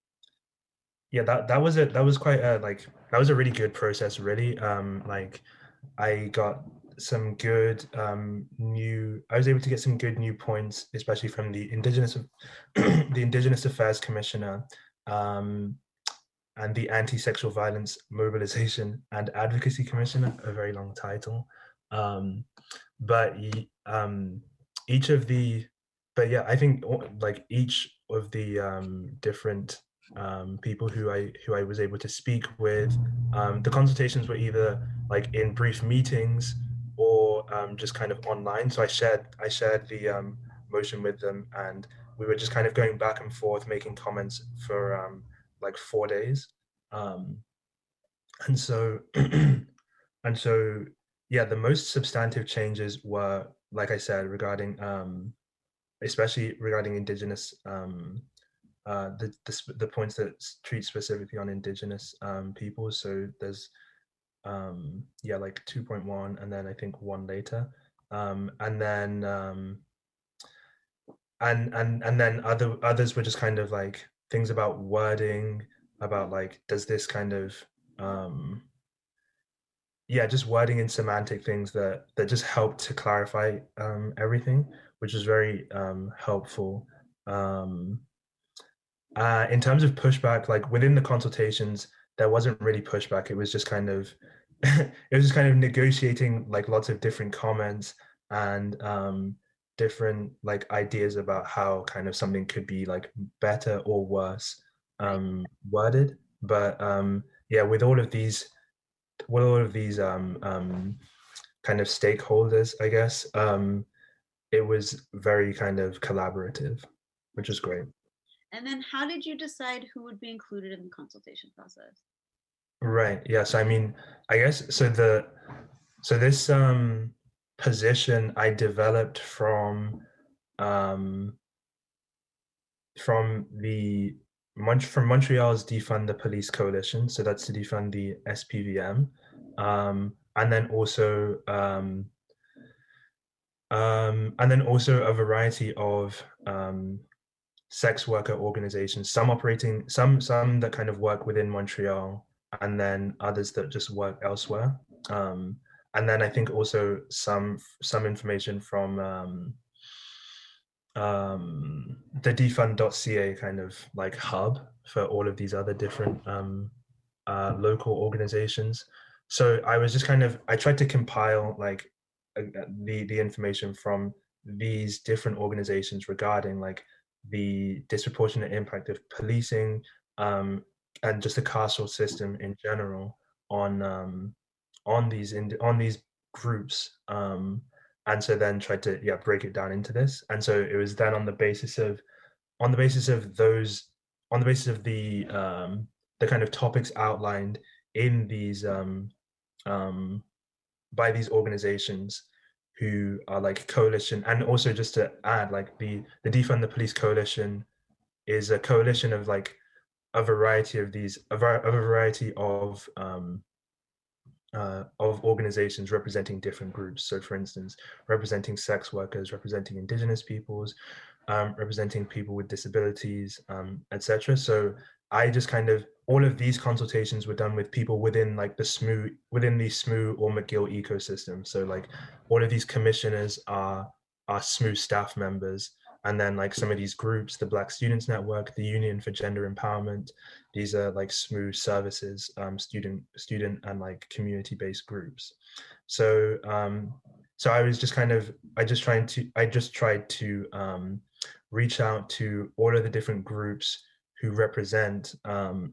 yeah, that that was a that was quite a like that was a really good process, really. Um, like I got some good um, new. I was able to get some good new points, especially from the Indigenous, the Indigenous Affairs Commissioner, um, and the Anti-Sexual Violence Mobilization and Advocacy Commissioner. A very long title, um, but um, each of the, but yeah, I think like each of the um, different um, people who I who I was able to speak with, um, the consultations were either like in brief meetings or um, just kind of online. So I shared I shared the um, motion with them, and we were just kind of going back and forth, making comments for um, like four days. Um, and so, and so, yeah, the most substantive changes were, like I said, regarding, um, especially regarding Indigenous, um, uh, the, the the points that treat specifically on Indigenous um, people. So there's um yeah like two point one and then I think one later, um and then um and and and then other others were just kind of like things about wording, about like does this kind of um yeah just wording and semantic things that that just helped to clarify um everything, which was very um helpful. um Uh, in terms of pushback, like within the consultations, there wasn't really pushback. It was just kind of, it was just kind of negotiating like lots of different comments and um, different like ideas about how kind of something could be like better or worse um, worded. But um, yeah, with all of these, with all of these um, um, kind of stakeholders, I guess, um, it was very kind of collaborative, which was great. And then how did you decide who would be included in the consultation process? Right. Yeah. So I mean, I guess so the so this um position I developed from um from the Mont- from Montreal's Defund the Police Coalition. So that's to defund the S P V M. Um and then also um um and then also a variety of um sex worker organizations, some operating, some some that kind of work within Montreal, and then others that just work elsewhere. Um, and then I think also some some information from um, um, the defund dot c a kind of like hub for all of these other different um, uh, local organizations. So I was just kind of I tried to compile like uh, the the information from these different organizations regarding like the disproportionate impact of policing um, and just the carceral system in general on um, on these in, on these groups, um, and so then tried to yeah break it down into this. And so it was then on the basis of on the basis of those on the basis of the um, the kind of topics outlined in these um, um, by these organizations who are like coalition. And also just to add, like the the Defund the Police Coalition is a coalition of like a variety of these a, var- of a variety of um uh, of organizations representing different groups. So for instance, representing sex workers, representing indigenous peoples, um, representing people with disabilities, um, et cetera. So I just kind of, all of these consultations were done with people within like the S M U, within the S M U or McGill ecosystem. So like all of these commissioners are, are S M U staff members. And then like some of these groups, the Black Students Network, the Union for Gender Empowerment, these are like S M U services, um, student, student and like community-based groups. So, um, so I was just kind of, I just trying to, I just tried to um, reach out to all of the different groups who represent, um,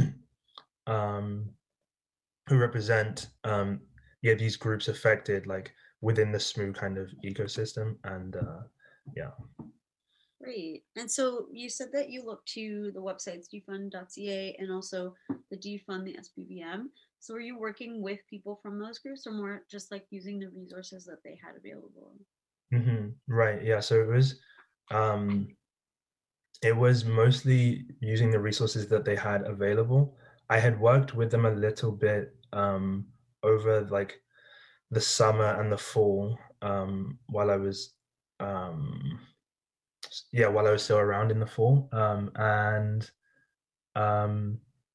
um, who represent, um, yeah, these groups affected like within the S M U kind of ecosystem, and uh, yeah. Great. And so you said that you looked to the websites defund dot c a and also the Defund the S P V M. So were you working with people from those groups, or more just like using the resources that they had available? Mm-hmm. Right. Yeah. So it was, um, it was mostly using the resources that they had available. I had worked with them a little bit um, over like the summer and the fall um, while I was, um, yeah, while I was still around in the fall, um, and um,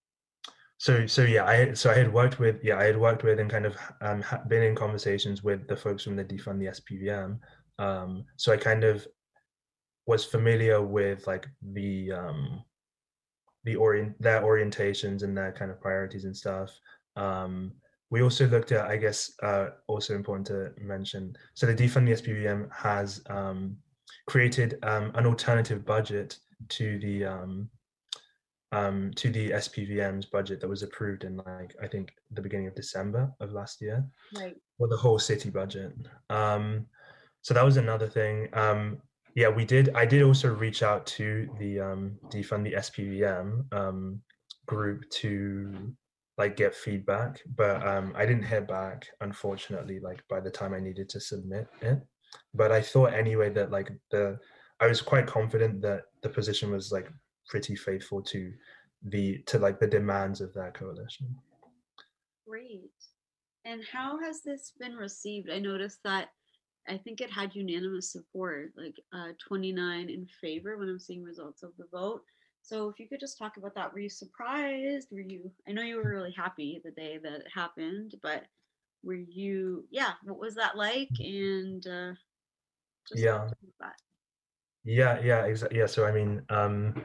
so so yeah, I so I had worked with yeah I had worked with and kind of um, been in conversations with the folks from the Defund the S P V M. Um, so I kind of was familiar with like the um, the orient their orientations and their kind of priorities and stuff. Um, we also looked at, I guess, uh, also important to mention. So the Defund the S P V M has um, created um, an alternative budget to the um, um, to the S P V M's budget that was approved in like I think the beginning of December of last year, right? Or the whole city budget. Um, so that was another thing. Um, yeah, we did. I did also reach out to the um, Defund the S P V M um, group to like get feedback, but um, I didn't hear back, unfortunately. Like by the time I needed to submit it, but I thought anyway that like the I was quite confident that the position was like pretty faithful to the to like the demands of that coalition. Great. And how has this been received? I noticed that I think it had unanimous support, like uh, twenty-nine in favor when I'm seeing results of the vote. So if you could just talk about that, were you surprised? Were you, I know you were really happy the day that it happened, but were you, yeah, what was that like? And uh, just yeah. that. Yeah, yeah, exactly. Yeah, so I mean, um,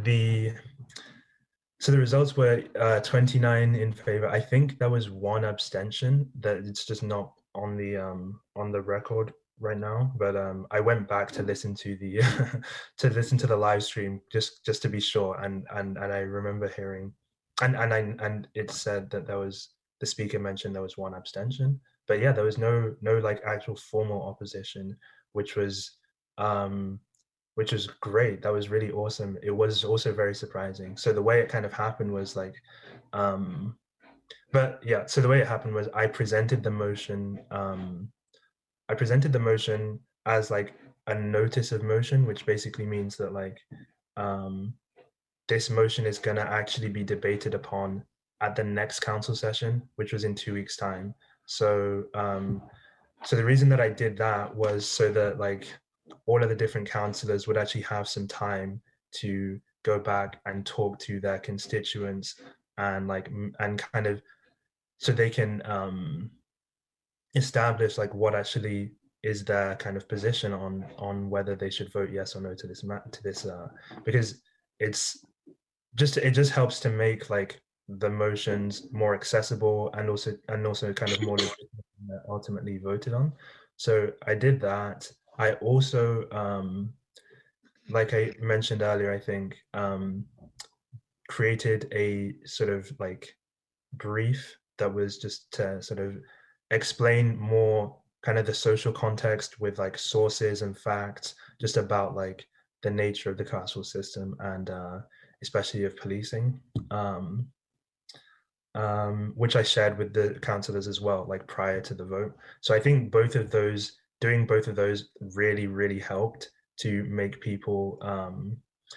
the so the results were uh, twenty-nine in favor. I think there was one abstention that it's just not on the um on the record right now, but um I went back to listen to the to listen to the live stream just just to be sure, and and and I remember hearing and and I and it said that there was, the speaker mentioned there was one abstention, but yeah, there was no no like actual formal opposition, which was um which was great. That was really awesome. It was also very surprising. So the way it kind of happened was like um but yeah, so the way it happened was I presented the motion um I presented the motion as like a notice of motion, which basically means that like um, this motion is going to actually be debated upon at the next council session, which was in two weeks' time. So, um, so the reason that I did that was so that like all of the different councillors would actually have some time to go back and talk to their constituents and like and kind of so they can um, establish like what actually is their kind of position on on whether they should vote yes or no to this to this uh because it's just it just helps to make like the motions more accessible and also and also kind of more ultimately voted on. So I did that. I also um like I mentioned earlier, I think um created a sort of like brief that was just to sort of explain more kind of the social context with like sources and facts just about like the nature of the carceral system and uh, especially of policing, um, um, which I shared with the councillors as well, like prior to the vote. So I think both of those, doing both of those really, really helped to make people um,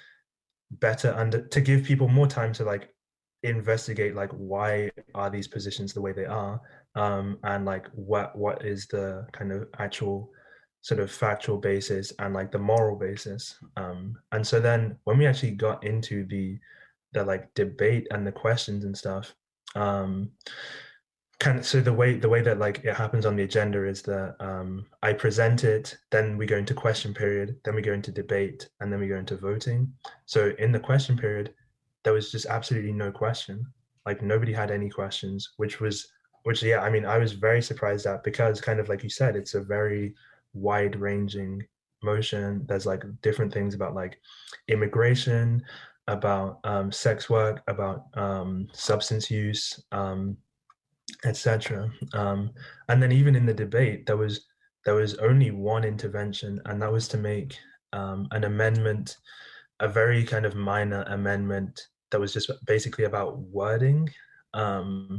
better under, to give people more time to like investigate like why are these positions the way they are, um, and like what what is the kind of actual sort of factual basis and like the moral basis. Um, and so then when we actually got into the the like debate and the questions and stuff, um, kind of so the way the way that like it happens on the agenda is that um, I present it, then we go into question period, then we go into debate, and then we go into voting. So in the question period, there was just absolutely no question. Like nobody had any questions, which was, which yeah, I mean, I was very surprised at because kind of like you said, it's a very wide ranging motion. There's like different things about like immigration, about um, sex work, about um, substance use, um, et cetera. Um, and then even in the debate, there was there was only one intervention, and that was to make um, an amendment, a very kind of minor amendment that was just basically about wording. Um,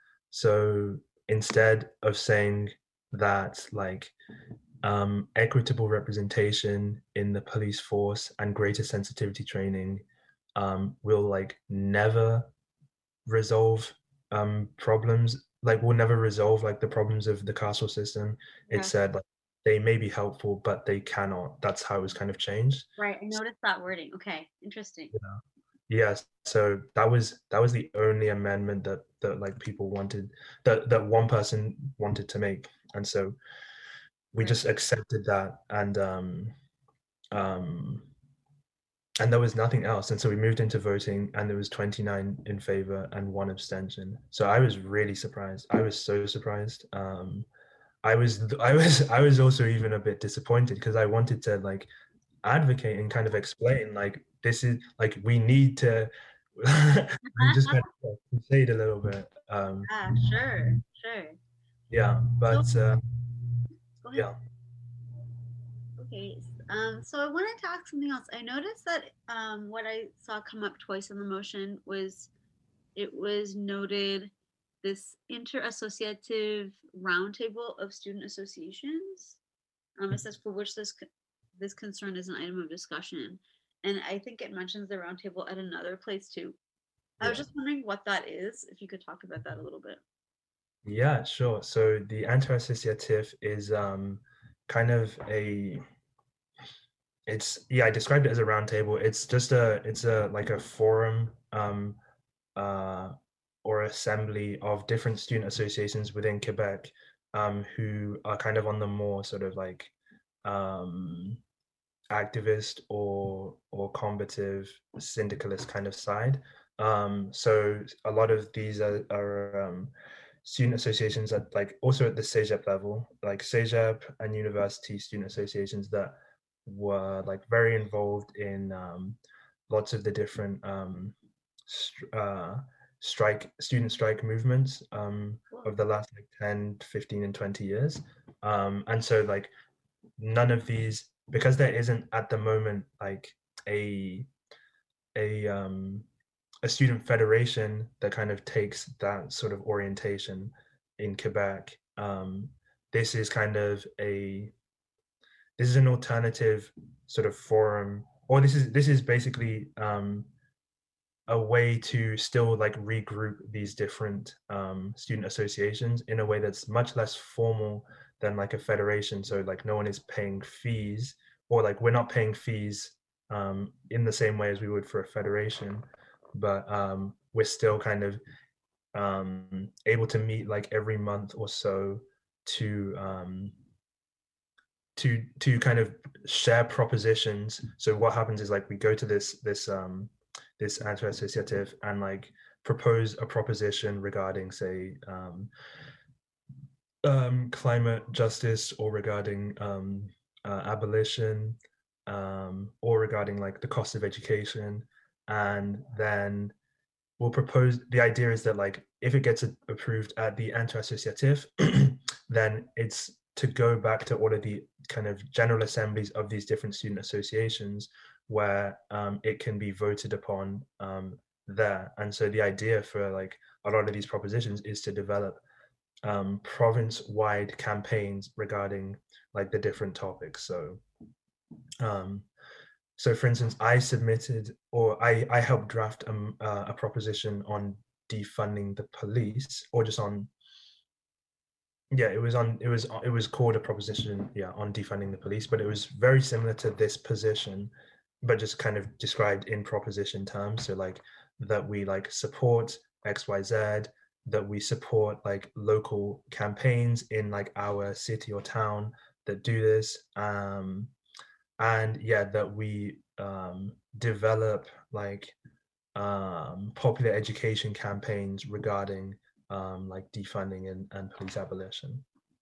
so instead of saying that like um, equitable representation in the police force and greater sensitivity training um, will like never resolve um, problems, like will never resolve like the problems of the carceral system. It Yeah. said like they may be helpful, but they cannot. That's how it was kind of changed. Right. I noticed that wording. Okay. Interesting. Yeah. Yes. So that was that was the only amendment that that like people wanted, that that one person wanted to make, and so we Right. just accepted that, and um, um, and there was nothing else. And so we moved into voting, and there was twenty-nine in favor and one abstention. So I was really surprised. I was so surprised. Um, I was I was I was also even a bit disappointed because I wanted to like advocate and kind of explain like this is like we need to we just kind of crusade a little bit. Um, Yeah, sure, sure. yeah, but uh, Go ahead. yeah. Okay. s- Um, so I wanted to ask something else. I noticed that um, what I saw come up twice in the motion was it was noted this inter-associative roundtable of student associations. Um, it says for which this co- this concern is an item of discussion, and I think it mentions the roundtable at another place too. I was Yeah. just wondering what that is. If you could talk about that a little bit. Yeah, sure. So the anti-associative is um, kind of a, it's, yeah, I described it as a roundtable. It's just a, it's a, like a forum um, uh, or assembly of different student associations within Quebec um, who are kind of on the more sort of like, um, activist or or combative syndicalist kind of side. Um, so a lot of these are, are um, student associations at like also at the CEGEP level, like CEGEP and university student associations that were like very involved in um, lots of the different um, st- uh, strike student strike movements um, of the last like ten, fifteen, and twenty years. Um, and so like none of these, because there isn't at the moment like a a um, a student federation that kind of takes that sort of orientation in Quebec. Um, this is kind of a this is an alternative sort of forum, or this is this is basically um, a way to still like regroup these different um, student associations in a way that's much less formal than like a federation. So like no one is paying fees, or like we're not paying fees um, in the same way as we would for a federation, but um, we're still kind of um, able to meet like every month or so to um, to to kind of share propositions. So what happens is like we go to this this um, this inter-associative and like propose a proposition regarding, say, um, um, climate justice, or regarding um, uh, abolition, um, or regarding like the cost of education, and then we'll propose. The idea is that like if it gets a- approved at the inter-associative, then it's to go back to all of the kind of general assemblies of these different student associations where um, it can be voted upon um, there. And so the idea for like a lot of these propositions is to develop um, province-wide campaigns regarding like the different topics. So, um, so for instance, I submitted, or I, I helped draft um, uh, a proposition on defunding the police, or just on, yeah, it was on, it was, it was called a proposition, yeah, on defunding the police, but it was very similar to this position, but just kind of described in proposition terms. So like that we like support X Y Z, that we support like local campaigns in like our city or town that do this. Um, and yeah, that we um, develop like um, popular education campaigns regarding um, like defunding and, and police abolition.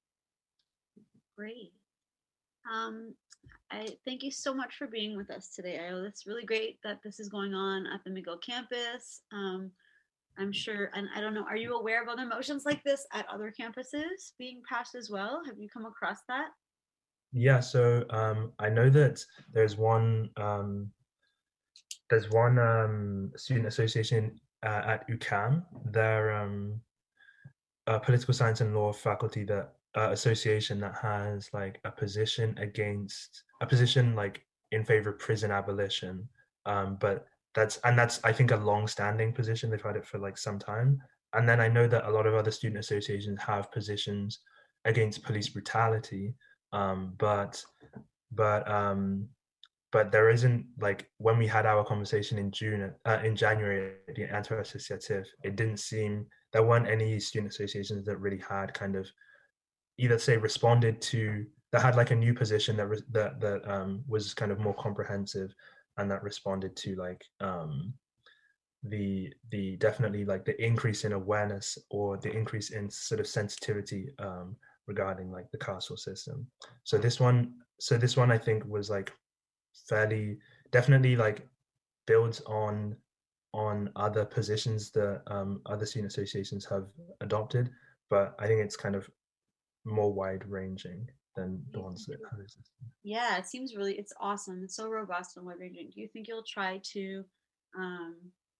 Great. Um, I thank you so much for being with us today, Ayo. It's really great that this is going on at the McGill campus. Um, I'm sure, and I don't know, are you aware of other motions like this at other campuses being passed as well? Have you come across that? Yeah, so um, I know that there's one um, there's one um, student association uh, at U Q A M. They're um, a political science and law faculty that uh, association that has like a position against a position like in favor of prison abolition. Um, but that's and that's I think a long-standing position. They've had it for like some time. And then I know that a lot of other student associations have positions against police brutality. Um, but but um, but there isn't like when we had our conversation in June, uh, in January at the inter-associative, it didn't seem there weren't any student associations that really had kind of either say responded to that had like a new position that was that that um, was kind of more comprehensive and that responded to like um, the the definitely like the increase in awareness or the increase in sort of sensitivity um, regarding like the carceral system. So this one, so this one I think was like fairly definitely like builds on on other positions that um, other student associations have adopted, but I think it's kind of more wide ranging than the ones that have existed. Yeah, it seems really, it's awesome. It's so robust and wide ranging. Do you think you'll try to, um,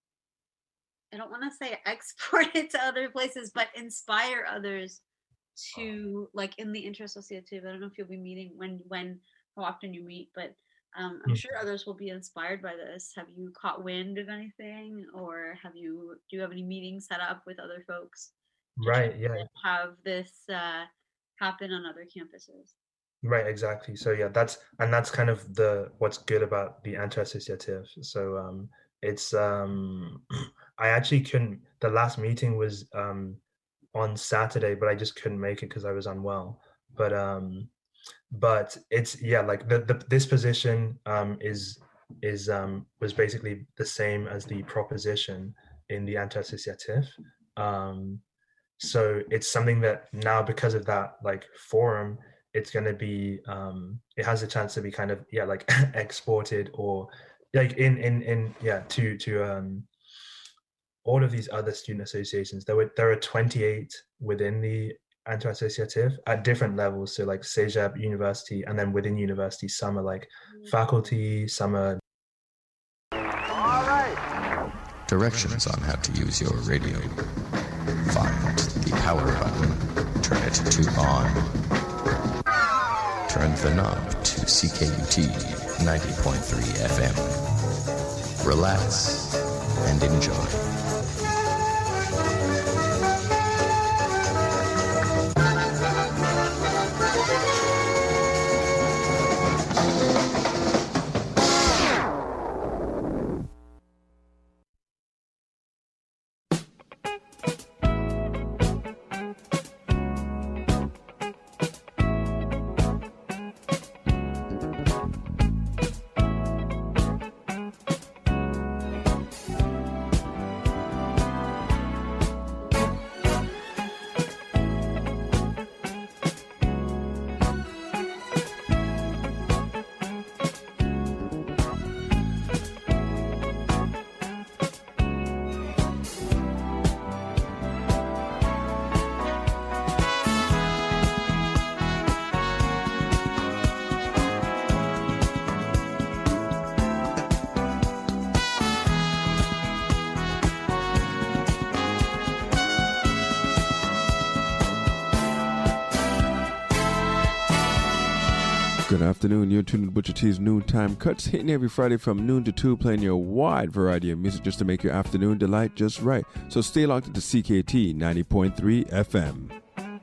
I don't want to say export it to other places, but inspire others to like in the inter-associative? I don't know if you'll be meeting when, when, how often you meet, but um, I'm Mm. sure others will be inspired by this. Have you caught wind of anything, or have you, do you have any meetings set up with other folks to try Right, yeah, to have this uh, happen on other campuses? right, exactly. So yeah, that's and that's kind of the what's good about the inter-associative. So um, it's um, I actually couldn't. The last meeting was um, on Saturday, but I just couldn't make it because I was unwell. But um, but it's yeah, like the, the this position um, is is um, was basically the same as the proposition in the anti-associative. Um, so it's something that now, because of that like forum, it's going to be um, it has a chance to be kind of yeah like exported or like in in in yeah to to um, all of these other student associations. There were there are twenty-eight within the anti-associative at different levels. So like CEGEP, university, and then within university, some are like faculty, some are. All right. Directions on how to use your radio. Find the power button. Turn it to on. Turn the knob to C K U T ninety point three F M. Relax and enjoy. Good afternoon. You're tuned to Butcher T's Noontime Cuts, hitting every Friday from noon to two, playing your wide variety of music just to make your afternoon delight just right. So stay locked to C K T ninety point three F M.